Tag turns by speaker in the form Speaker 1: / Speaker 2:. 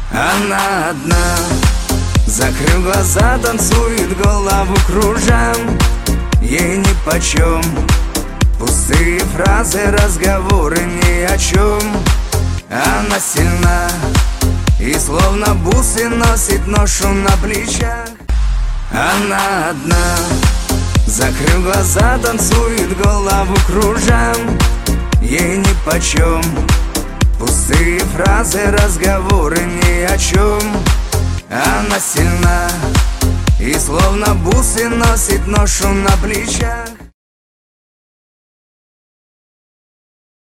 Speaker 1: Она одна, закрыв глаза, танцует, голову кружа. Ей нипочем пустые фразы, разговоры ни о чем. Она сильна и словно бусы носит ношу на плечах. Она одна, закрыв глаза, танцует, голову кружа. Ей нипочем пустые фразы, разговоры ни о чем. Она сильна и словно бусы носит ношу на плечах.